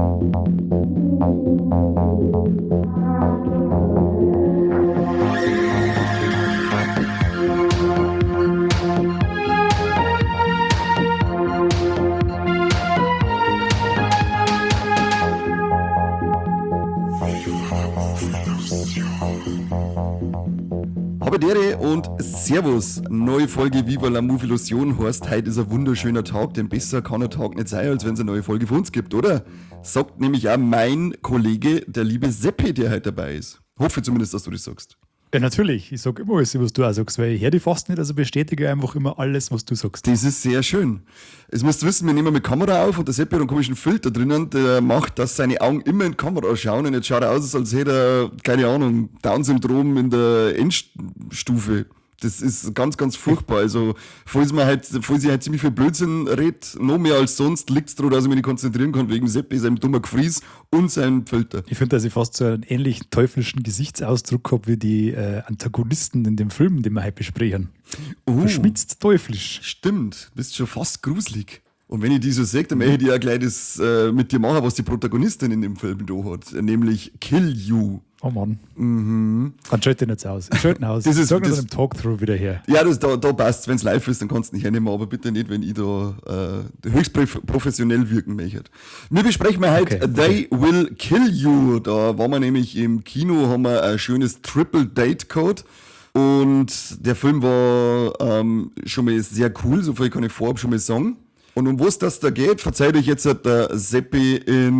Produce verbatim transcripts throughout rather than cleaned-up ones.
Habedere und Servus, neue Folge Viva la Movilusion heißt, heute ist ein wunderschöner Tag, denn besser kann ein Tag nicht sein, als wenn es eine neue Folge von uns gibt, oder? Sagt nämlich auch mein Kollege, der liebe Seppi, der heute dabei ist. Hoffe zumindest, dass du das sagst. Ja, natürlich. Ich sage immer alles, was du auch sagst, weil ich höre dich fast nicht, also bestätige einfach immer alles, was du sagst. Das ist sehr schön. Jetzt musst du wissen, wir nehmen mit Kamera auf und der Seppi hat einen komischen Filter drinnen, der macht, dass seine Augen immer in die Kamera schauen und jetzt schaut er aus, als hätte er, keine Ahnung, Down-Syndrom in der Endstufe. Das ist ganz, ganz furchtbar. Also, falls man halt, falls ich halt ziemlich viel Blödsinn redet, noch mehr als sonst, liegt es daran, dass ich mich nicht konzentrieren kann, wegen Seppi, seinem dummer Gefries und seinem Filter. Ich finde, dass ich fast so einen ähnlichen teuflischen Gesichtsausdruck habe wie die äh, Antagonisten in dem Film, den wir heute besprechen. Oh, verschmitzt teuflisch. Stimmt, bist schon fast gruselig. Und wenn ich die so sehe, dann möchte ich ja gleich das äh, mit dir machen, was die Protagonistin in dem Film da hat, nämlich Kill You. Oh Mann. Mhm. Dann schaut den jetzt aus. Schaut ihn aus. Das ist, Sag das, uns einem Talkthrough wieder her. Ja, das, da, da passt. Wenn es live ist, dann kannst du nicht hernehmen, aber bitte nicht, wenn ich da äh, höchst professionell wirken möchte. Wir besprechen mal heute Okay. They Will Kill You. Da waren wir nämlich im Kino, haben wir ein schönes Triple Date Code. Und der Film war ähm, schon mal sehr cool, so viel kann ich vorab schon mal sagen. Und um was das da geht, verzeiht euch jetzt der Seppi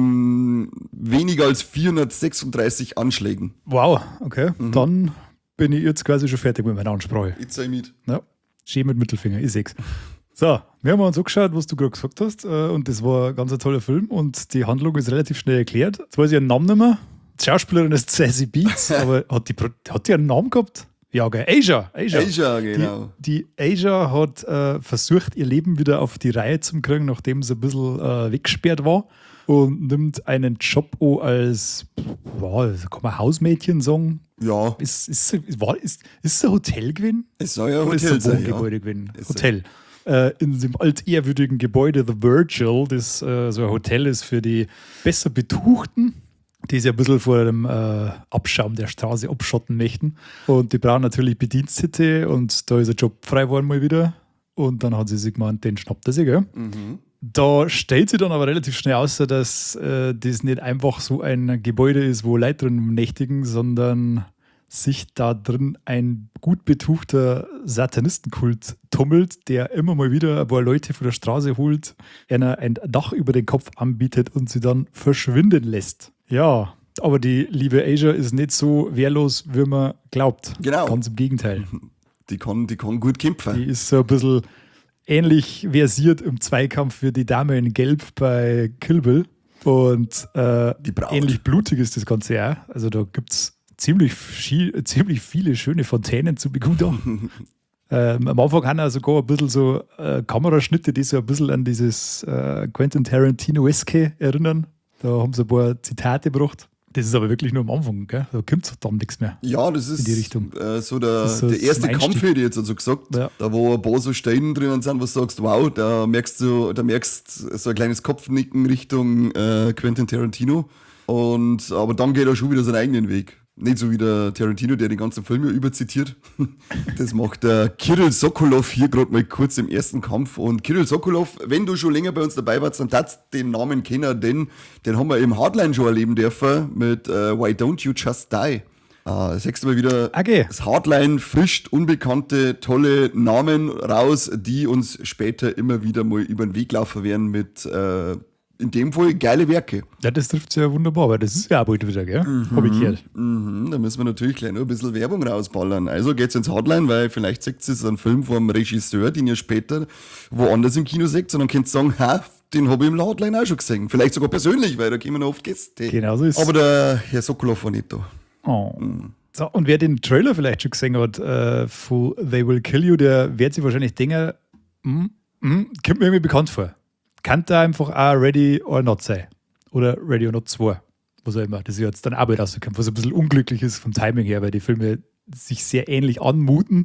in weniger als vierhundertsechsunddreißig Anschlägen. Wow, okay. Mhm. Dann bin ich jetzt quasi schon fertig mit meiner Ansprache. Jetzt sei mit. Ja, schön mit Mittelfinger, ich seh's. So, wir haben uns angeschaut, was du gerade gesagt hast. Und das war ein ganz toller Film und die Handlung ist relativ schnell erklärt. Jetzt weiß ich ihren Namen nicht mehr. Die Schauspielerin ist Zazie Beetz, aber hat die, hat die einen Namen gehabt? Ja, gell. Asia. Asia, Asia genau. Die, die Asia hat äh, versucht, ihr Leben wieder auf die Reihe zu kriegen, nachdem sie ein bisschen äh, weggesperrt war. Und nimmt einen Job an als, wow, kann man Hausmädchen sagen? Ja. Ist, ist, ist, war, ist, ist es ein Hotel gewesen? Es soll ja ein Oder Hotel ist es ein sein, Wohngebäude ja. gewesen? Ist Hotel. Äh, in dem altehrwürdigen Gebäude The Virgil, das äh, so ein Hotel ist für die besser Betuchten, die sich ein bisschen vor dem äh, Abschaum der Straße abschotten möchten. Und die brauchen natürlich Bedienstete und da ist ein Job frei geworden mal wieder. Und dann hat sie sich gemeint, den schnappt er sich, gell? Mhm. Da stellt sich dann aber relativ schnell aus, dass äh, das nicht einfach so ein Gebäude ist, wo Leute drin nächtigen, sondern sich da drin ein gut betuchter Satanistenkult tummelt, der immer mal wieder ein paar Leute von der Straße holt, einer ein Dach über den Kopf anbietet und sie dann verschwinden lässt. Ja, aber die liebe Asia ist nicht so wehrlos, wie man glaubt. Genau. Ganz im Gegenteil. Die kann, die kann gut kämpfen. Die ist so ein bisschen ähnlich versiert im Zweikampf wie die Dame in Gelb bei Kill Bill. Und äh, Die Braut. ähnlich blutig ist das Ganze auch. Also da gibt es ziemlich, viel, ziemlich viele schöne Fontänen zu begutachten. ähm, am Anfang haben auch sogar ein bisschen so äh, Kameraschnitte, die so ein bisschen an dieses äh, Quentin Tarantino-eske erinnern. Da haben sie ein paar Zitate gebracht. Das ist aber wirklich nur am Anfang, gell? Da kommt verdammt nichts mehr. Ja, das ist in die Richtung. Äh, so der, Das ist so der erste zum Kampf, Einstieg. hätte ich jetzt also gesagt. Ja. Da wo ein paar so Steine drinnen sind, wo du sagst, wow, da merkst du, da merkst so ein kleines Kopfnicken Richtung äh, Quentin Tarantino. Und, aber dann geht er schon wieder seinen eigenen Weg. Nicht so wie der Tarantino, der den ganzen Film ja überzitiert. Das macht der Kirill Sokolov hier gerade mal kurz im ersten Kampf. Und Kirill Sokolov, wenn du schon länger bei uns dabei warst, dann darfst du den Namen kennen, denn den haben wir im Hardline schon erleben dürfen mit äh, Why Don't You Just Die. Ah, das nächste Mal wieder Okay. das Hardline frischt unbekannte, tolle Namen raus, die uns später immer wieder mal über den Weg laufen werden mit, äh, in dem Fall, geile Werke. Ja, das trifft ja wunderbar, weil das ist ja auch bald wieder, gell? Mhm. Hab ich gehört. Mhm, da müssen wir natürlich gleich noch ein bisschen Werbung rausballern. Also geht's ins Hardline, weil vielleicht seht ihr einen Film vom Regisseur, den ihr später woanders im Kino seht, und dann könnt ihr sagen, ha, den habe ich im Hardline auch schon gesehen. Vielleicht sogar persönlich, weil da kommen noch oft Gäste. Genau so ist es. Aber der Herr Sokolov war nicht da. Oh. So, und wer den Trailer vielleicht schon gesehen hat äh, von They Will Kill You, der wird sich wahrscheinlich denken, mm, mm, kommt mir irgendwie bekannt vor. Kann da einfach auch Ready or Not sein. Oder Ready or Not zwei. Was auch immer. Das ist ja jetzt dann auch bald rausgekommen, was ein bisschen unglücklich ist vom Timing her, weil die Filme sich sehr ähnlich anmuten.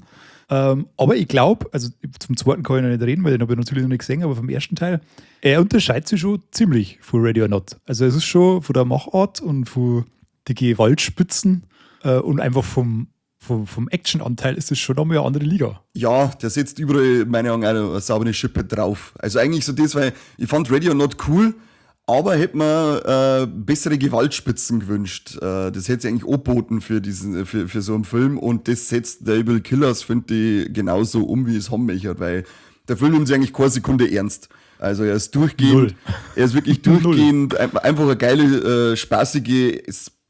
Ähm, aber ich glaube, also zum zweiten kann ich noch nicht reden, weil den habe ich natürlich noch nicht gesehen, aber vom ersten Teil, er unterscheidet sich schon ziemlich von Ready or Not. Also es ist schon von der Machart und von den Gewaltspitzen äh, und einfach vom, vom, vom Action-Anteil ist es schon nochmal eine andere Liga. Ja, der setzt überall, meine Augen, eine saubere Schippe drauf. Also eigentlich so das, weil ich fand Ready or Not cool, aber hätte mir äh, bessere Gewaltspitzen gewünscht. Äh, das hätte sich eigentlich angeboten für, diesen, für, für so einen Film und das setzt Devil Killers, finde ich, genauso um, wie es haben möchte, weil der Film nimmt sich eigentlich keine Sekunde ernst. Also er ist durchgehend, Null. er ist wirklich durchgehend, ein- einfach eine geile, äh, spaßige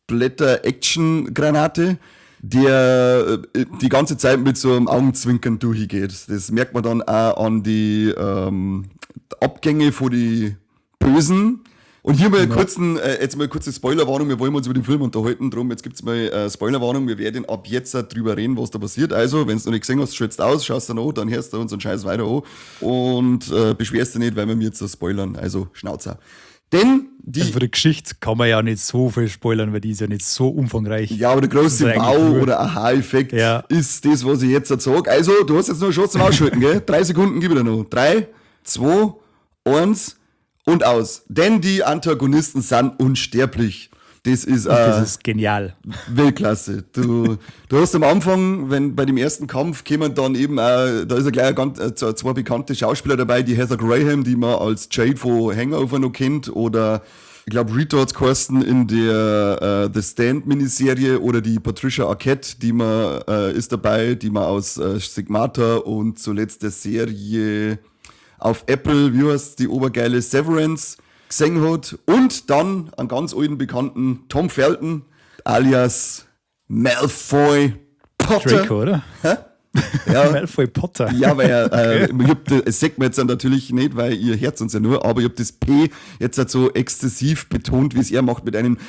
Splatter-Action-Granate, der äh, die ganze Zeit mit so einem Augenzwinkern durchgeht. Das merkt man dann auch an die ähm, Abgänge von die Bösen. Und hier mal Ja. kurzen, äh, jetzt mal eine kurze Spoilerwarnung, wir wollen uns über den Film unterhalten, drum jetzt gibt's mal äh, Spoilerwarnung, wir werden ab jetzt drüber reden, was da passiert. Also, wenn du noch nicht gesehen hast, schätzt aus, schaust dann an, dann hörst du unseren Scheiß weiter an und äh, beschwerst dich nicht, weil wir mir jetzt so spoilern, also Schnauzer. Denn die, Also für die Geschichte kann man ja nicht so viel spoilern, weil die ist ja nicht so umfangreich. ja, aber der große Das ist eigentlich Wow- nur- oder Aha-Effekt Ja. ist das, was ich jetzt sage. Also, du hast jetzt noch eine Chance zum Ausschalten, gell? Drei Sekunden gebe ich dir noch. Drei, zwei, eins und aus. Denn die Antagonisten sind unsterblich. Das ist, äh, Das ist genial. Weltklasse. Du, du hast am Anfang, wenn bei dem ersten Kampf kämen dann eben, äh, da ist ja gleich ein ganz, äh, zwei bekannte Schauspieler dabei, die Heather Graham, die man als Jade von Hangover noch kennt, oder ich glaube Rita hat's geheißen in der äh, The Stand-Miniserie, oder die Patricia Arquette, die man äh, ist dabei, die man aus äh, Stigmata und zuletzt der Serie auf Apple, wie heißt die obergeile Severance, gesehen hat. Und dann einen ganz alten Bekannten, Tom Felton, alias Malfoy Potter. Draco, oder? Ja, Malfoy Potter. ja, weil er, äh, ich hab, das- das sagt man jetzt natürlich nicht, weil ihr hört uns ja nur, aber ich habe das P jetzt halt so exzessiv betont, wie es er macht mit einem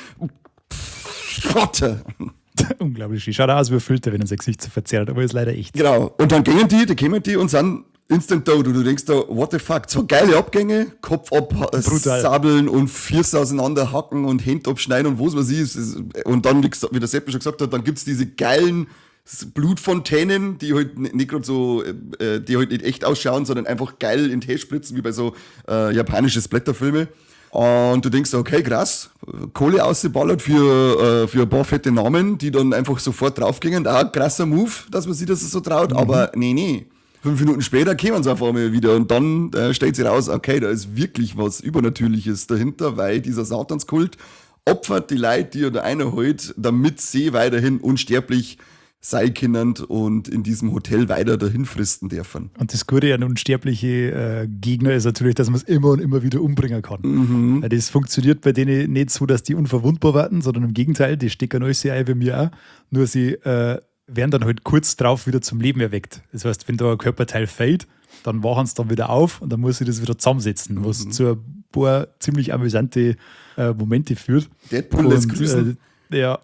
Potter. Unglaublich. Die schaut aus wie ein Filter, wenn er sein Gesicht so verzerrt, aber ist leider echt. Genau. Und dann gehen die, die kommen die und sind instant tot. Und du denkst da, what the fuck? So geile Abgänge, Kopf ab, äh, Brutal. sabeln und Füße auseinander hacken und Hände abschneiden und was weiß ich. Es ist- Und dann, wie gesagt- wie der Sepp schon gesagt hat, dann gibt's diese geilen Blutfontänen, die halt n- nicht gerade so, äh, die halt nicht echt ausschauen, sondern einfach geil in den Tee spritzen, wie bei so äh, japanischen Splatterfilme. Und du denkst, okay, krass, Kohle ausgeballert für, äh, für ein paar fette Namen, die dann einfach sofort draufgingen. Auch ein krasser Move, dass man sich das so traut, aber nee, nee. Fünf Minuten später kämen sie auf einmal wieder und dann äh, stellt sich raus, okay, da ist wirklich was Übernatürliches dahinter, weil dieser Satanskult opfert die Leute, die er da einholt, damit sie weiterhin unsterblich sein können und in diesem Hotel weiter dahin fristen dürfen. Und das Gute an unsterbliche äh, Gegner ist natürlich, dass man es immer und immer wieder umbringen kann. Mhm. Weil das funktioniert bei denen nicht so, dass die unverwundbar werden, sondern im Gegenteil, die stecken alles ein wie mir auch. Nur sie äh, werden dann halt kurz drauf wieder zum Leben erweckt. Das heißt, wenn da ein Körperteil fällt, dann wachen sie dann wieder auf und dann muss sie das wieder zusammensetzen, was Mhm. zu ein paar ziemlich amüsante äh, Momente führt. Deadpool lässt Und, grüßen. Äh, ja.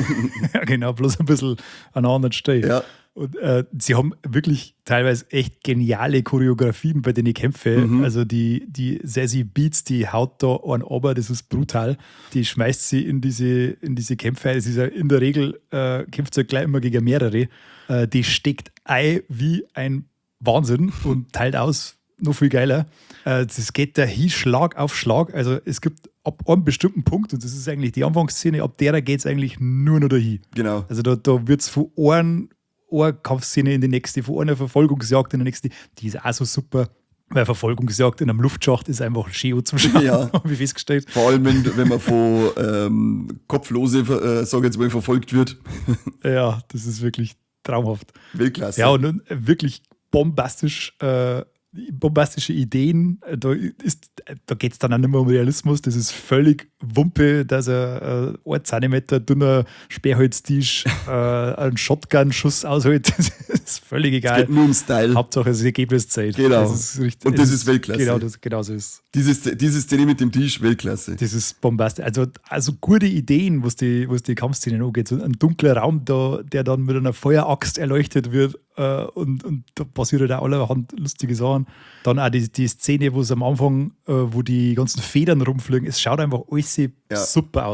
ja, genau, bloß ein bisschen an einer anderen Stelle. Ja. Und äh, sie haben wirklich teilweise echt geniale Choreografien bei den Kämpfen. Mhm. Also die, die Sassy Beats, die haut da einen aber, das ist brutal. Die schmeißt sie in diese, in diese Kämpfe. Es ist ja in der Regel, äh, kämpft sie ja gleich immer gegen mehrere. Äh, die steckt ein wie ein Wahnsinn und teilt aus noch viel geiler. Äh, das geht da hin Schlag auf Schlag. Also es gibt ab einem bestimmten Punkt, und das ist eigentlich die Anfangsszene, ab der geht es eigentlich nur noch dahin. Genau. Also da, da wird es von einer, einer Kampfszene in die nächste, von einer Verfolgungsjagd in die nächste. Die ist auch so super, weil Verfolgungsjagd in einem Luftschacht ist einfach schön zum Schauen, Ja. habe ich festgestellt. Vor allem, wenn, wenn man von ähm, Kopflose, äh, sag ich jetzt mal, verfolgt wird. Ja, das ist wirklich traumhaft. Weltklasse. Ja, und dann wirklich bombastisch, äh, bombastische Ideen. Da, ist- da geht es dann auch nicht mehr um Realismus. Das ist völlig Wumpe, dass er äh, ein Zentimeter dünner Sperrholztisch äh, einen Shotgun-Schuss aushält. Das ist völlig es egal. geht nur um Style. Hauptsache das Ergebnis zählt. Genau. Das ist richtig, Und das es ist Weltklasse. Genau, das, genau so ist. Diese, diese Szene mit dem Tisch, Weltklasse. Das ist bombastisch. Also, also gute Ideen, was die, was die Kampfszenen angeht. So ein dunkler Raum, da, der dann mit einer Feueraxt erleuchtet wird äh, und, und da passiert halt auch allerhand lustige Sachen. Dann auch die, die Szene, wo es am Anfang, äh, wo die ganzen Federn rumfliegen, es schaut einfach alles Ja. super aus.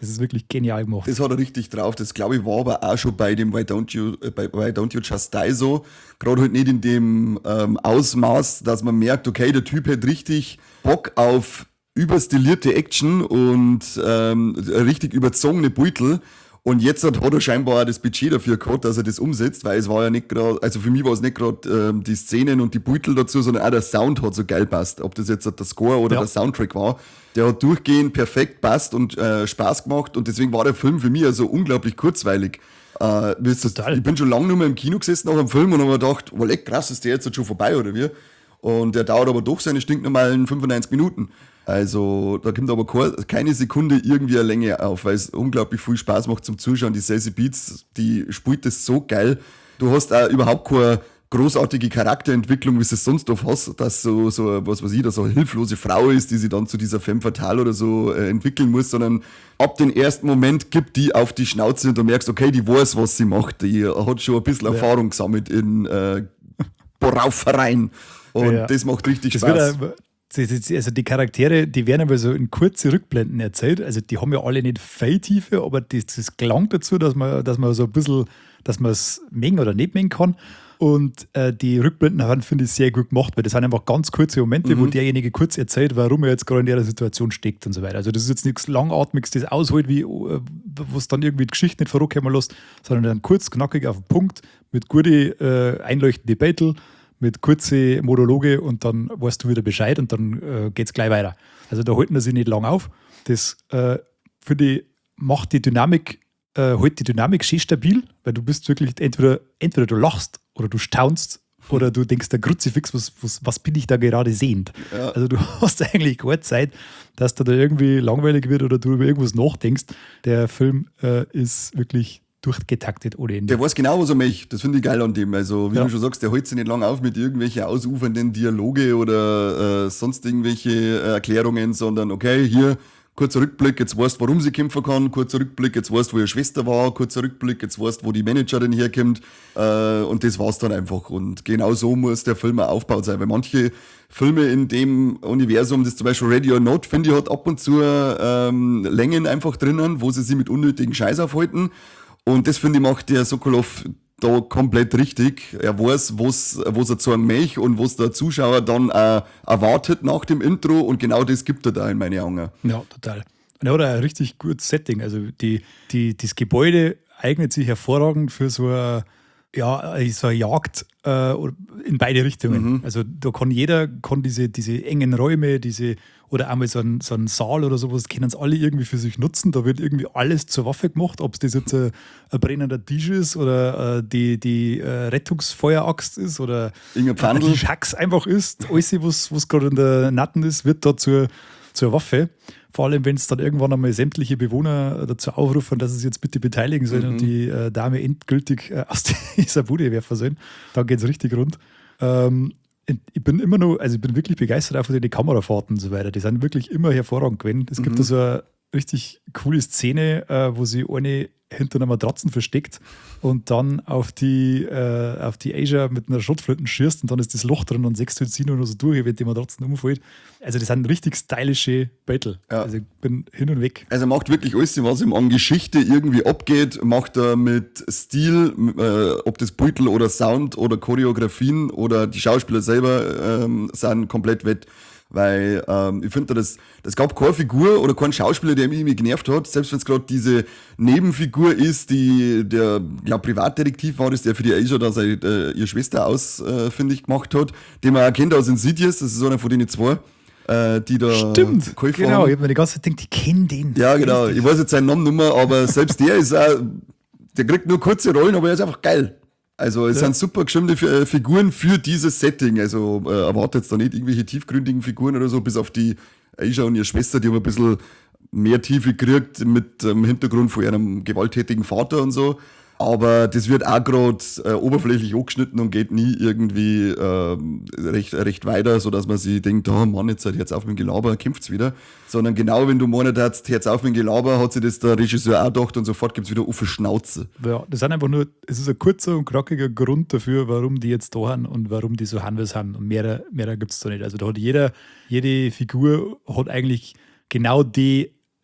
Das ist wirklich genial gemacht. Das hat er richtig drauf. Das, glaube ich, war aber auch schon bei dem Why Don't You, äh, bei Why Don't You Just Die so. Gerade halt nicht in dem ähm, Ausmaß, dass man merkt, okay, der Typ hat richtig Bock auf überstilierte Action und ähm, richtig überzogene Beutel. Und jetzt hat, hat er scheinbar auch das Budget dafür gehabt, dass er das umsetzt, weil es war ja nicht gerade, also für mich war es nicht gerade ähm, die Szenen und die Beutel dazu, sondern auch der Sound hat so geil passt. Ob das jetzt der Score oder ja. der Soundtrack war, der hat durchgehend perfekt passt und äh, Spaß gemacht und deswegen war der Film für mich also unglaublich kurzweilig. Äh, Total. Ich bin schon lange nicht mehr im Kino gesessen nach dem Film und habe mir gedacht, oh, leck, krass, ist der jetzt schon vorbei oder wie? Und der dauert aber doch seine stinknormalen fünfundneunzig Minuten. Also da kommt aber keine Sekunde irgendwie eine Länge auf, weil es unglaublich viel Spaß macht zum Zuschauen. Die Sassy Beats, die spielt das so geil. Du hast auch überhaupt keine großartige Charakterentwicklung, wie du es sonst oft hast, dass so, so was weiß ich, da so eine hilflose Frau ist, die sich dann zu dieser Femme fatale oder so äh, entwickeln muss, sondern ab dem ersten Moment gibt die auf die Schnauze und du merkst, okay, die weiß, was sie macht. Die hat schon ein bisschen ja. Erfahrung gesammelt in äh, Boraufereien. Und ja. das macht richtig das Spaß. Also die Charaktere, die werden aber so in kurze Rückblenden erzählt. Also die haben ja alle nicht viel Tiefe, aber das, das gelangt dazu, dass man, dass man so ein bisschen, dass man es mengen oder nicht mengen kann. Und äh, die Rückblenden haben, finde ich, sehr gut gemacht, weil das sind einfach ganz kurze Momente, mhm. wo derjenige kurz erzählt, warum er jetzt gerade in der Situation steckt und so weiter. Also das ist jetzt nichts Langatmiges, das ausholt, wie wo es dann irgendwie die Geschichte nicht verrückkommen lässt, sondern dann kurz, knackig auf den Punkt, mit guten, äh, einleuchtenden Battle, mit kurzen Monologe und dann weißt du wieder Bescheid und dann äh, geht es gleich weiter. Also da halten wir sich nicht lang auf. Das, äh, finde ich, macht die Dynamik, äh, hält die Dynamik schön stabil, weil du bist wirklich, entweder, entweder du lachst oder du staunst oder du denkst, der Kruzifix, was, was, was bin ich da gerade sehend? Ja. Also du hast eigentlich keine Zeit, dass da, da irgendwie langweilig wird oder du über irgendwas nachdenkst. Der Film äh, ist wirklich durchgetaktet ohne Ende. Der weiß genau, was er möchte. Das finde ich geil an dem. Also, wie ja. du schon sagst, der hält sich nicht lange auf mit irgendwelchen ausufernden Dialoge oder äh, sonst irgendwelche äh, Erklärungen, sondern okay, hier, kurzer Rückblick, jetzt weißt du, warum sie kämpfen kann, kurzer Rückblick, jetzt weißt du, wo ihre Schwester war, kurzer Rückblick, jetzt weißt du, wo die Managerin herkommt äh, und das war's dann einfach. Und genau so muss der Film auch aufgebaut sein, weil manche Filme in dem Universum, das zum Beispiel Ready or Not, finde ich, hat ab und zu ähm, Längen einfach drinnen, wo sie sich mit unnötigen Scheiß aufhalten. Und das, finde ich, macht der Sokolov da komplett richtig. Er weiß, was er sagen möchte und was der Zuschauer dann auch erwartet nach dem Intro. Und genau das gibt er da in meine Augen. Ja, total. Und er hat ein richtig gutes Setting. Also die, die, das Gebäude eignet sich hervorragend für so eine, ja, so eine Jagd äh, in beide Richtungen. Mhm. Also da kann jeder kann diese, diese engen Räume, diese oder einmal so ein, so ein Saal oder sowas, können es alle irgendwie für sich nutzen. Da wird irgendwie alles zur Waffe gemacht, ob es das jetzt ein, ein brennender Tisch ist oder äh, die, die äh, Rettungsfeueraxt ist oder die Schacks einfach ist. Alles, was, was gerade in der Natten ist, wird da zur, zur Waffe. Vor allem, wenn es dann irgendwann einmal sämtliche Bewohner dazu aufrufen, dass sie sich jetzt bitte beteiligen sollen mhm. und die äh, Dame endgültig äh, aus dieser Bude werfen sollen, dann geht es richtig rund. Ähm, ich bin immer noch, also ich bin wirklich begeistert auch von den Kamerafahrten und so weiter. Die sind wirklich immer hervorragend gewesen. Es mhm. gibt da so eine richtig coole Szene, äh, wo sie eine hinter einer Matratzen versteckt und dann auf die, äh, auf die Asia mit einer Schrotflinte schießt und dann ist das Loch drin und sechs sie nur so durch, wenn die Matratzen umfällt. Also das sind richtig stylische Battle. Ja. Also ich bin hin und weg. Also er macht wirklich alles, was ihm an Geschichte irgendwie abgeht, macht er mit Stil, äh, ob das Beutel oder Sound oder Choreografien oder die Schauspieler selber ähm, sind komplett wett. Weil ähm, ich finde, das, das gab keine Figur oder keinen Schauspieler, der mich irgendwie genervt hat. Selbst wenn es gerade diese Nebenfigur ist, die der glaub, Privatdetektiv war, das der für die Asia da seine, äh, ihre Schwester ausfindig äh, gemacht hat, den man auch kennt aus Insidious, das ist einer von denen zwei, äh, die da Stimmt, genau, haben. Ich habe mir die ganze Zeit gedacht, ich kenne den. Ja, genau, ich weiß jetzt seinen Namen nicht mehr, aber selbst der ist auch, der kriegt nur kurze Rollen, aber er ist einfach geil. Also es ja. sind super geschriebene F- Figuren für dieses Setting. Also äh, erwartet jetzt da nicht irgendwelche tiefgründigen Figuren oder so, bis auf die Aisha und ihre Schwester, die haben ein bisschen mehr Tiefe gekriegt mit dem ähm, Hintergrund von ihrem gewalttätigen Vater und so. Aber das wird auch gerade äh, oberflächlich angeschnitten und geht nie irgendwie äh, recht, recht weiter, sodass man sich denkt, oh Mann, jetzt hat Herz auf mit dem Gelaber, kämpft's wieder. Sondern genau, wenn du meinst, hast, Herz auf mit dem Gelaber, hat sich das der Regisseur auch gedacht und sofort gibt's wieder auf die Schnauze. Ja, das sind einfach nur, es ist ein kurzer und knackiger Grund dafür, warum die jetzt da sind und warum die so haben, wie sie haben. Und mehr, mehr gibt's da nicht. Also da hat jeder, jede Figur hat eigentlich genau die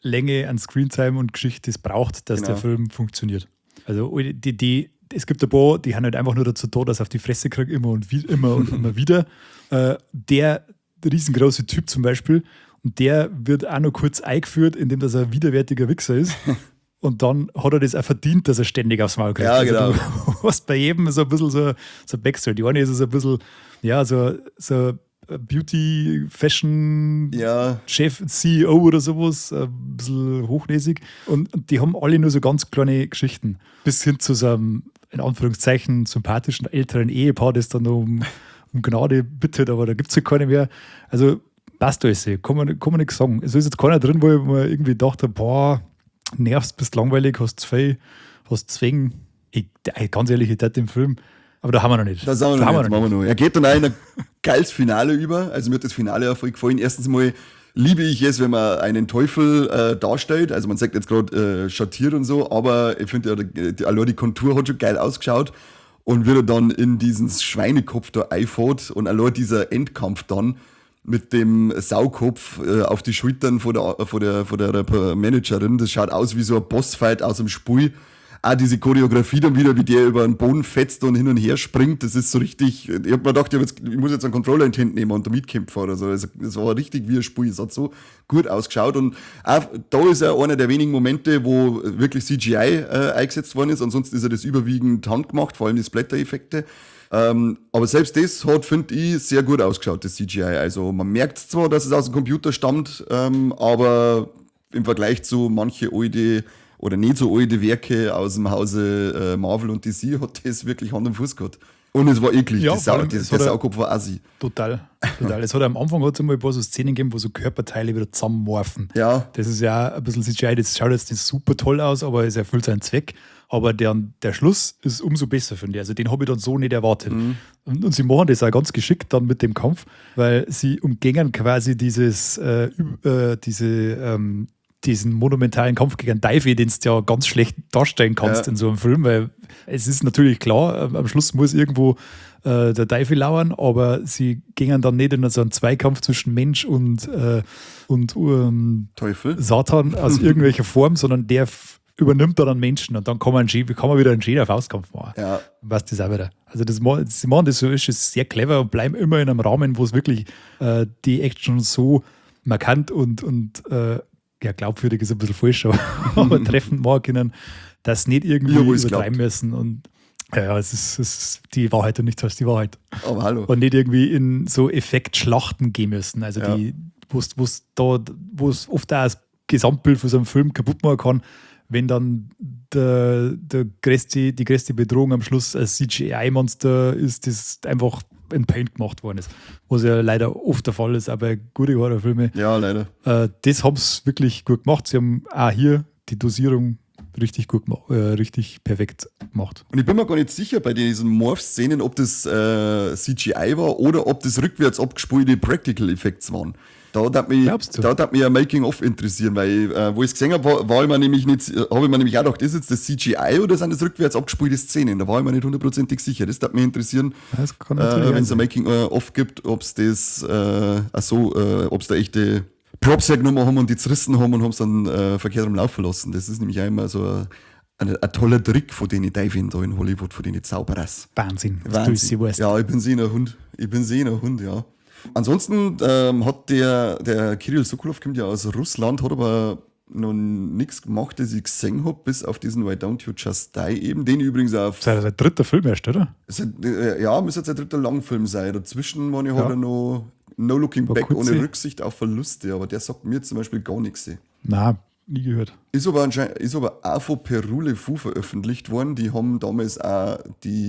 Länge an Screentime und Geschichte es braucht, dass Genau. der Film funktioniert. Also die, die, es gibt ein paar, die haben halt einfach nur dazu da, dass er auf die Fresse kriegt, immer und wie, immer und immer wieder. Äh, der riesengroße Typ zum Beispiel, und der wird auch noch kurz eingeführt, indem das ein widerwärtiger Wichser ist. Und dann hat er das auch verdient, dass er ständig aufs Maul kriegt. Ja, genau. Also du hast bei jedem so ein bisschen so, so ein Backstory. Die eine ist so ein bisschen, ja, so, so Beauty, Fashion, Ja. Chef, C E O oder sowas, ein bisschen hochnäsig. Und, und die haben alle nur so ganz kleine Geschichten. Bis hin zu so einem, in Anführungszeichen, sympathischen älteren Ehepaar, das dann um, um Gnade bittet, aber da gibt es halt keine mehr. Also passt alles, kann man, kann man nichts sagen. Es ist jetzt keiner drin, wo ich mir irgendwie dachte, boah, nervst, bist langweilig, hast zu viel, hast Zwängen. Ich, ganz ehrlich, ich hätte den Film, aber da haben wir noch nicht. Das haben wir da noch haben nicht. wir Machen wir noch. Er geht dann auch in ein geiles Finale über. Also mir hat das Finale auch voll gefallen. Erstens mal liebe ich es, wenn man einen Teufel äh, darstellt. Also man sagt jetzt gerade äh, schattiert und so, aber ich finde, ja, die, allein die Kontur hat schon geil ausgeschaut. Und wie er dann in diesen Schweinekopf da einfährt und allein dieser Endkampf dann mit dem Saukopf äh, auf die Schultern von der, von, der, von der Managerin, das schaut aus wie so ein Bossfight aus dem Spiel. Auch diese Choreografie dann wieder, wie der über den Boden fetzt und hin und her springt, das ist so richtig, ich hab mir gedacht, ich, jetzt, ich muss jetzt einen Controller in die Hand nehmen und da mitkämpfen oder so. Also, das war richtig wie ein Spiel, es hat so gut ausgeschaut und auch da ist ja einer der wenigen Momente, wo wirklich C G I äh, eingesetzt worden ist, ansonsten ist ja das überwiegend handgemacht, vor allem die Splatter-Effekte. Ähm, aber selbst das hat, finde ich, sehr gut ausgeschaut, das C G I. Also man merkt zwar, dass es aus dem Computer stammt, ähm, aber im Vergleich zu manche alte oder nicht so alte Werke aus dem Hause äh, Marvel und D C hat das wirklich Hand und Fuß gehabt. Und es war eklig, Ja, die Sau, vor allem, das, es der hat er- Saukopf war assi. Total, total. Es hat am Anfang hat's einmal ein paar so Szenen gegeben, wo so Körperteile wieder zusammenmorphen. Ja, Das ist ja ein bisschen C G I, das schaut jetzt nicht super toll aus, aber es erfüllt seinen Zweck. Aber der, der Schluss ist umso besser, finde ich. Also den habe ich dann so nicht erwartet. Und, und sie machen das auch ganz geschickt dann mit dem Kampf, weil sie umgängen quasi dieses, äh, üb- äh, diese, ähm, diesen monumentalen Kampf gegen Dive, den du ja ganz schlecht darstellen kannst Ja. in so einem Film, weil es ist natürlich klar, am Schluss muss irgendwo äh, der Teufel lauern, aber sie gingen dann nicht in so einen Zweikampf zwischen Mensch und, äh, und ähm, Teufel. Satan aus irgendwelcher Form, sondern der f- übernimmt dann einen Menschen und dann kann man, einen, schön- kann man wieder einen schönen Faustkampf machen. Ja, Was das auch wieder. Also das, ma- sie machen das so, ist es sehr clever und bleiben immer in einem Rahmen, wo es wirklich äh, die Action so markant und, und äh, ja, glaubwürdig ist ein bisschen falsch, aber, aber treffend machen können, dass sie nicht irgendwie Ja, wo ich's übertreiben glaubt. müssen und ja, ja, es ist, es ist die Wahrheit und nichts als die Wahrheit. aber hallo. Und nicht irgendwie in so Effektschlachten gehen müssen. Also Ja. die, wo es da, wo es oft auch das Gesamtbild von so einem Film kaputt machen kann, wenn dann der, der größte, die größte Bedrohung am Schluss als C G I-Monster ist, das einfach in Paint gemacht worden ist. Was ja leider oft der Fall ist, auch bei guten Horrorfilmen. Ja, leider. Äh, das haben sie wirklich gut gemacht. Sie haben auch hier die Dosierung richtig gut gemacht, äh, richtig perfekt gemacht. Und ich bin mir gar nicht sicher bei diesen Morph-Szenen, ob das äh, C G I war oder ob das rückwärts abgespulte Practical Effects waren. Da hat mich, Glaubst du? da hat mich ein Making-of interessieren, weil äh, wo ich es gesehen habe, war, war ich mir nämlich nicht, habe ich mir nämlich auch gedacht, ist jetzt das C G I oder sind das rückwärts abgespulte Szenen? Da war ich mir nicht hundertprozentig sicher. Das hat mich interessieren, Das kann äh, natürlich wenn es ein sein. Making-of gibt, ob es das, äh, ach so, äh, ob es da echte Props hergenommen haben und die zerrissen haben und haben es dann äh, verkehrt am Laufen lassen. Das ist nämlich auch immer so ein, ein, ein toller Trick von denen Dive da in Hollywood, von denen Zauberers. Wahnsinn, was du sie weißt. Ja, ich bin seiner Hund. Ich bin seiner Hund, ja. Ansonsten ähm, hat der, der Kirill Sokolov, kommt ja aus Russland, hat aber noch nichts gemacht, das ich gesehen habe, bis auf diesen Why Don't You Just Die eben, den ich übrigens auch auf, Das ist ja der dritte Film erst, oder? seit, äh, ja, müsste jetzt ein dritter Langfilm sein. Dazwischen war ich Ja. halt noch No Looking War Back kurz ohne sie- Rücksicht auf Verluste, aber der sagt mir zum Beispiel gar nichts. Na, nie gehört. Ist aber, anscheinend, ist aber auch von Perule Fu veröffentlicht worden. Die haben damals auch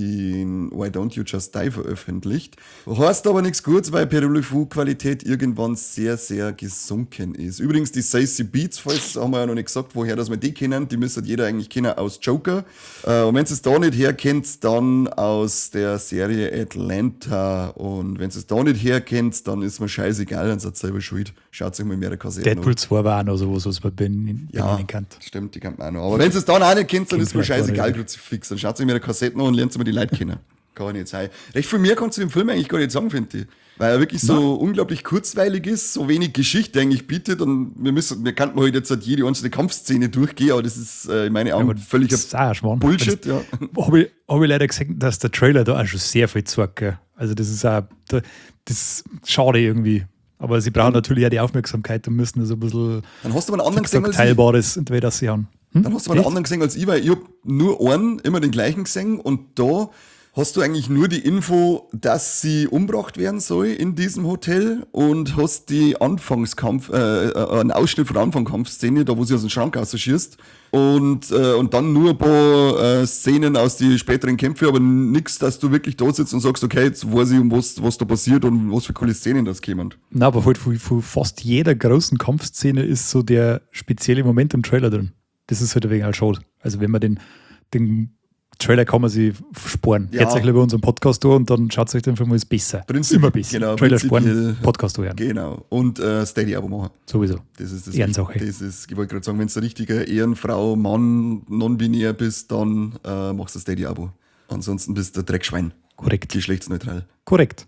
den Why Don't You Just Die veröffentlicht. Heißt aber nichts Gutes, weil Perule Fu Qualität irgendwann sehr, sehr gesunken ist. Übrigens, die Sassy Beats, falls haben wir ja noch nicht gesagt, woher das wir die kennen, die müsste jeder eigentlich kennen aus Joker. Äh, Und wenn ihr es da nicht herkennt, dann aus der Serie Atlanta. Und wenn ihr es da nicht herkennt, dann ist mir scheißegal, dann seid ihr selber schuld. Schaut euch mal mehrere Kassetten an. Deadpool zwei war auch noch sowas, was man benennen Ja, benennen kann. stimmt, die kennt man auch noch. Aber wenn ihr es dann auch nicht kennt, dann Kennt ist mir vielleicht scheißegal, gar nicht. Kruzifix. Dann schaut euch mir die Kassetten an und lernt mir die Leute kennen. Kann nicht sein. Recht viel mehr kannst du im Film eigentlich gar nicht sagen, finde ich. Weil er wirklich so Nein. unglaublich kurzweilig ist, so wenig Geschichte eigentlich bietet und wir müssen, wir könnten halt jetzt halt jede einzelne Kampfszene durchgehen, aber das ist äh, in meinen Augen ja, völliger Bullshit. Ja. Habe ich, hab ich leider gesehen, dass der Trailer da auch schon sehr viel zeigt. Also das ist auch, das ist schade irgendwie. Aber sie brauchen natürlich auch die Aufmerksamkeit und müssen das ein bisschen dann hast du mal einen anderen gesehen als Teilbares entweder sie haben. Hm? Dann hast du mal einen anderen gesehen als ich, weil ich habe nur einen, immer den gleichen gesehen und da hast du eigentlich nur die Info, dass sie umgebracht werden soll in diesem Hotel und hast die Anfangskampf, äh, einen Ausschnitt von der Anfangskampfszene, da wo sie aus dem Schrank rausschießt und, äh, und dann nur ein paar äh, Szenen aus den späteren Kämpfen, aber nichts, dass du wirklich da sitzt und sagst, okay, jetzt weiß ich, um was, was da passiert und was für coole Szenen das kommen. Na, aber halt von, von fast jeder großen Kampfszene ist so der spezielle Moment im Trailer drin. Das ist halt ein wenig halt schade. Also wenn man den, den Trailer kann man sich sparen. Ja. Hört euch lieber unseren Podcast an und dann schaut euch den Film mal besser. Prinzip, immer besser. Genau, Trailer sparen, Podcast hören. Genau. Und äh, Steady-Abo machen. Sowieso. Das ist das Ehrensache. Das ist, ich wollte gerade sagen, wenn du ein richtiger Ehrenfrau, Mann, non-binär bist, dann äh, machst du ein Steady-Abo. Ansonsten bist du ein Dreckschwein. Korrekt. Geschlechtsneutral. Korrekt.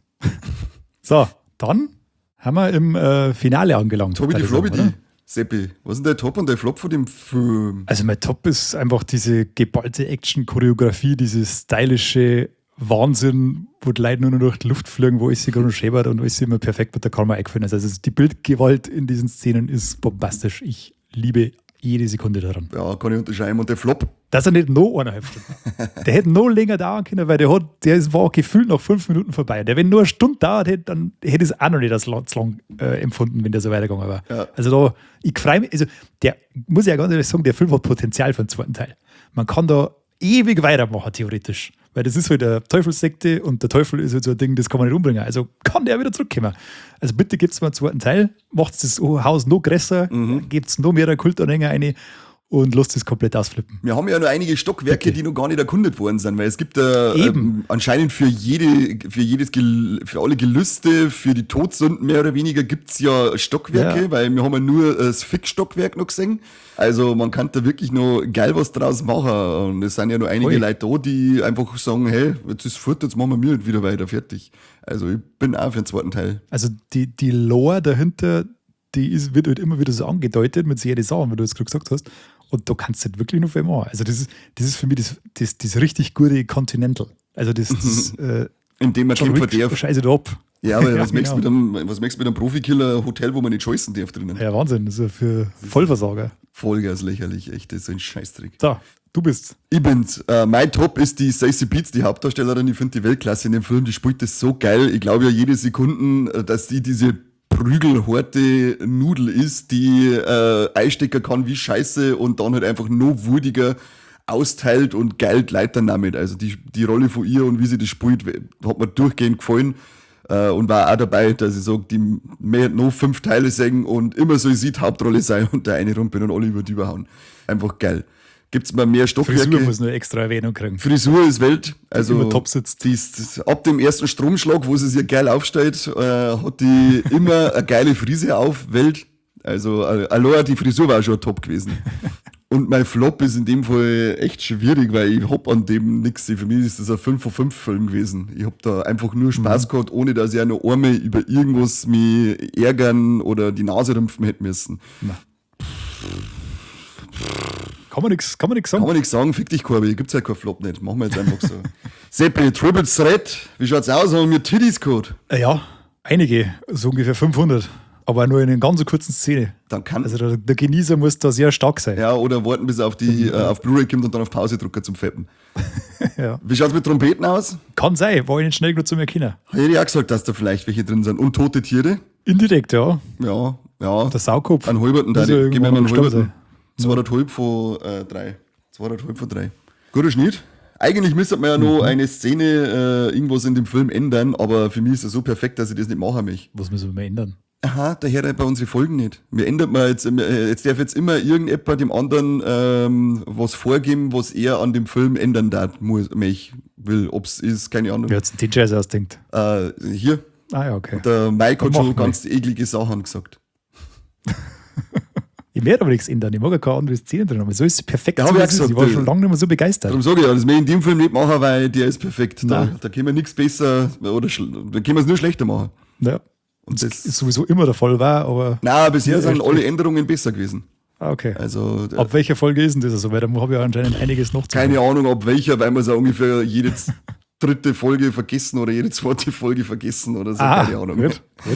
So, dann haben wir im äh, Finale angelangt. Tobi die Flobby, Seppi, was ist denn der Top und der Flop von dem Film? Also mein Top ist einfach diese geballte Action-Choreografie, diese stylische Wahnsinn, wo die Leute nur noch durch die Luft fliegen, wo alles sich gerade schäbert und alles immer perfekt mit der Kamera eingefallen ist. Also die Bildgewalt in diesen Szenen ist bombastisch. Ich liebe jede Sekunde daran. Ja, kann ich unterschreiben. Und der Flop? Dass er nicht noch eineinhalb Stunden der hätte noch länger dauern können, weil der, hat, der war gefühlt nach fünf Minuten vorbei. Der, wenn nur eine Stunde dauert hätte, dann hätte es auch noch nicht als lang, zu lang äh, empfunden, wenn der so weitergegangen war. Ja. Also da, ich freue mich, also der, muss ich ja ganz ehrlich sagen, der Film hat Potenzial für den zweiten Teil. Man kann da ewig weitermachen, theoretisch. Weil das ist halt eine Teufelssekte und der Teufel ist halt so ein Ding, das kann man nicht umbringen. Also kann der wieder zurückkommen. Also bitte gebt es mal einen zweiten Teil, macht das Haus noch größer, mhm. gebt es noch mehr Kultanhänger rein und lasst es komplett ausflippen. Wir haben ja noch einige Stockwerke, okay. die noch gar nicht erkundet worden sind, weil es gibt äh, ähm, anscheinend für jede, für jedes, Gel- für alle Gelüste, für die Todsünden mehr oder weniger gibt es ja Stockwerke, ja. weil wir haben ja nur das Fix-Stockwerk noch gesehen. Also man kann da wirklich noch geil was draus machen und es sind ja noch einige Voll. Leute da, die einfach sagen, hey, jetzt ist fort, jetzt machen wir mir wieder weiter, fertig. Also ich bin auch für den zweiten Teil. Also die, die Lore dahinter, die ist, wird halt immer wieder so angedeutet mit so jede Sachen, wie du es gerade gesagt hast. Und da kannst du halt wirklich noch viel machen. Also das ist, das ist für mich das, das, das richtig gute Continental. Also das, das äh, indem man John Wick scheiße da ab. Ja, aber ja, was, genau. möchtest mit einem, was möchtest du mit einem Profikiller Hotel, wo man nicht scheißen darf drinnen? Ja, Wahnsinn. Das ist ja für Vollversager. Vollgas lächerlich, echt. Das ist so ein Scheißtrick. So, du bist. Ich bin's. Äh, mein Top ist die Stacey Beats, die Hauptdarstellerin. Ich finde die Weltklasse in dem Film. Die spielt das so geil. Ich glaube ja jede Sekunde, dass die diese prügelharte Nudel ist, die äh, einstecken kann wie Scheiße und dann halt einfach noch wurdiger austeilt und geil gleitet dann damit. Also die, die Rolle von ihr und wie sie das spielt, hat mir durchgehend gefallen äh, und war auch dabei, dass ich sage, die mehr noch fünf Teile singen und immer so sieht Hauptrolle sein und der eine rumpeln und alle über die überhauen. Einfach geil. Gibt's mal mehr Stockwerke. Frisur muss nur extra Erwähnung kriegen. Frisur ist Welt. Also immer top sitzt. Die ist, ab dem ersten Stromschlag, wo sie sich geil aufstellt, äh, hat die immer eine geile Frise auf, Welt. Also allein die Frisur war schon top gewesen. Und mein Flop ist in dem Fall echt schwierig, weil ich hab an dem nichts. Für mich ist das ein fünf von fünf Film gewesen. Ich hab da einfach nur Spaß mhm. gehabt, ohne dass ich auch noch einmal über irgendwas mich ärgern oder die Nase rümpfen hätte müssen. Na. Kann man nichts sagen. Kann man nichts sagen, fick dich, Corby, gibt's halt keinen Flop nicht. Machen wir jetzt einfach so. Seppi, Triple Threat, wie schaut's aus? Haben wir Titties gehabt? Ja, einige, so ungefähr fünfhundert. Aber nur in einer ganz kurzen Szene. Dann kann also der, der Genießer muss da sehr stark sein. Ja, oder warten, bis er auf, die, äh, auf Blu-ray kommt und dann auf Pause drücken zum Fetten. Ja. Wie schaut's mit Trompeten aus? Kann sein, war ich nicht schnell genug zu mir kennen. Hätte ich auch gesagt, dass da vielleicht welche drin sind. Und tote Tiere? Indirekt, ja. Ja, ja. Der Saukopf. Ein halberten, da geben wir mal einen halberten. Zweieinhalb von äh, drei. Zweieinhalb von drei. Guter Schnitt. Eigentlich müsste man ja noch mhm. eine Szene, äh, irgendwas in dem Film ändern, aber für mich ist das so perfekt, dass ich das nicht machen möchte. Was müssen wir mal ändern? Aha, daher bei unsere Folgen nicht. Wir ändern mal jetzt, jetzt darf jetzt immer irgendjemand dem anderen ähm, was vorgeben, was er an dem Film ändern darf, muss, mich will, ob es ist, keine Ahnung. Wer hat den D Js ausdenkt? Äh, hier. Ah ja, okay. Der Mike hat schon ganz eklige Sachen gesagt. Ich werde aber nichts ändern. Ich mag ja keine andere Szene drin, aber so ist es perfekt. Ja, So hab ich ist es. gesagt, ich war das- schon lange nicht mehr so begeistert. Darum sage ich ja, das will ich in dem Film nicht machen, weil der ist perfekt. Da, Nein. da können wir nichts besser, oder schl- da können wir es nur schlechter machen. Ja, Und ist das, sowieso immer der Fall war, aber. na, bisher Ja, sind echt. alle Änderungen besser gewesen. Ah, okay. Also, äh, Ab welcher Folge ist denn das so? Weil da habe ich ja anscheinend einiges noch zu keine Ahnung, ab welcher, weil wir es auch ungefähr jede z- dritte Folge vergessen oder jede zweite Folge vergessen oder so, Ah, keine Ahnung. gut, gut.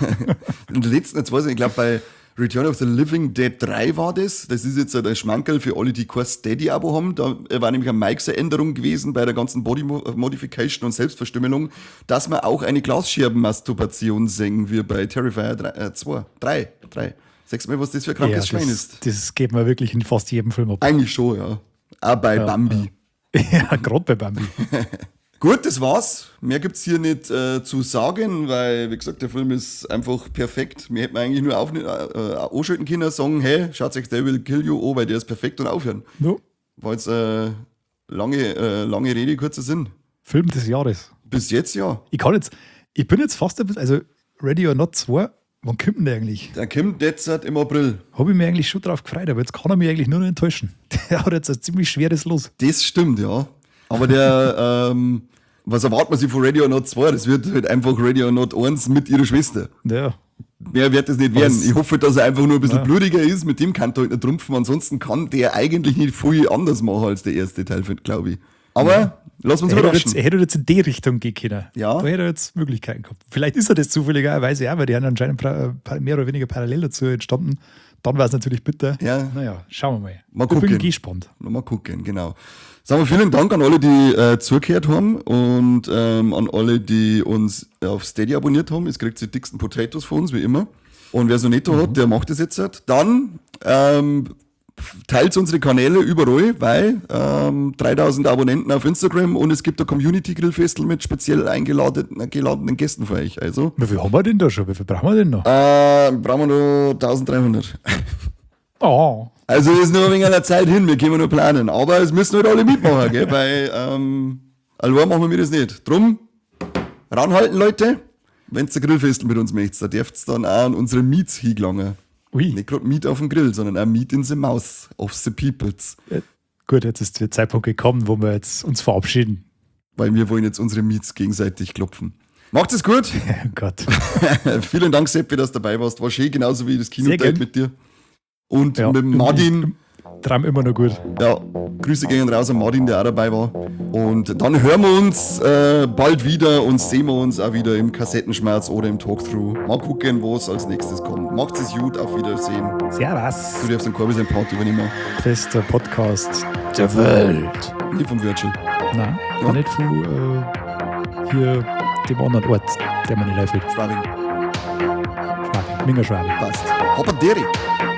In der letzten, jetzt weiß ich, ich glaube bei Return of the Living Dead drei war das. Das ist jetzt der Schmankerl für alle, die kein Steady-Abo haben. Da war nämlich eine Mike's-Änderung gewesen bei der ganzen Body-Modification und Selbstverstümmelung, dass man auch eine Glasscherben-Masturbation singen wie bei Terrifier zwei. drei. drei. Sagst du mir, was das für ein krankes Ja, Schwein das, ist? das geht mir wirklich in fast jedem Film ab. Eigentlich schon, ja. Auch bei Ja, Bambi. Ja, gerade bei Bambi. Gut, das war's. Mehr gibt's hier nicht äh, zu sagen, weil, wie gesagt, der Film ist einfach perfekt. Wir hätten eigentlich nur auf, äh, äh, anschalten können, sagen, hey, schaut euch They Will Kill You an, weil der ist perfekt und aufhören. No. War jetzt äh, lange, äh, lange Rede, kurzer Sinn. Film des Jahres. Bis jetzt ja. Ich kann jetzt, ich bin jetzt fast ein bisschen, also Ready or Not zwei, wann kommt denn der eigentlich? Der kommt jetzt halt im April. Habe ich mich eigentlich schon drauf gefreut, aber jetzt kann er mich eigentlich nur noch enttäuschen. Der hat jetzt ein ziemlich schweres Los. Das stimmt, ja. Aber der, ähm, was erwartet man sich von Ready or Not zwei? Das wird halt einfach Ready or Not eins mit ihrer Schwester. Ja, Mehr wird es nicht werden. Was? Ich hoffe, dass er einfach nur ein bisschen Ja. blutiger ist. Mit dem kann er halt nicht trumpfen. Ansonsten kann der eigentlich nicht viel anders machen als der erste Teil, glaube ich. Aber lass uns er hätte, jetzt, überraschen. er hätte jetzt in die Richtung gehen können. Ja. Da hätte er jetzt Möglichkeiten gehabt. Vielleicht ist er das zufälligerweise auch, weil die haben anscheinend pra- pa- mehr oder weniger parallel dazu entstanden. Dann war es natürlich bitter. Ja. Naja, schauen wir mal. Mal Ich bin gucken. gespannt. Mal gucken, genau. Sagen wir vielen Dank an alle, die äh, zugehört haben und ähm, an alle, die uns auf Steady abonniert haben. Jetzt kriegt ihr die dicksten Potatoes von uns, wie immer. Und wer so netto Mhm. hat, der macht das jetzt halt. Dann ähm, teilt unsere Kanäle überall, weil ähm, dreitausend Abonnenten auf Instagram und es gibt ein Community-Grillfestel mit speziell eingeladenen geladenen Gästen für euch. Also Wie viel haben wir denn da schon? Wie viel brauchen wir denn noch? äh, brauchen wir nur eintausenddreihundert. Oh. Also ist nur ein wenig einer Zeit hin, wir können nur planen. Aber es müssen halt alle mitmachen, gell? Weil ähm, allein machen wir das nicht. Drum, ranhalten, Leute. Wenn ihr ein Grillfestel mit uns möchtet, dann dürft ihr dann auch an unsere Meats hingelangen. Ui. Nicht gerade Meat auf dem Grill, sondern auch Meat in the Mouth of the Peoples. Ja, gut, jetzt ist der Zeitpunkt gekommen, wo wir jetzt uns verabschieden. Weil wir wollen jetzt unsere Meats gegenseitig klopfen. Macht es gut. Oh Gott. Vielen Dank, Seppi, dass du dabei warst. War schön, genauso wie das Sehr Kinodate gern. mit dir. Und Ja. mit dem Martin. Traum immer noch gut. Ja, Grüße gehen raus an Martin, der auch dabei war. Und dann hören wir uns äh, bald wieder und sehen wir uns auch wieder im Kassettenschmerz oder im Talkthrough. Mal gucken, wo es als nächstes kommt. Macht's es gut, auf Wiedersehen. Servus. Du darfst den Korbi sein Part übernehmen. Bester Podcast der Welt. Nicht vom Virtual. Nein, Ja. nicht von äh, hier dem anderen Ort, der man nicht live hat. Schwabing. Schwabi, Mingerschwabi. Passt. Hoppaderi.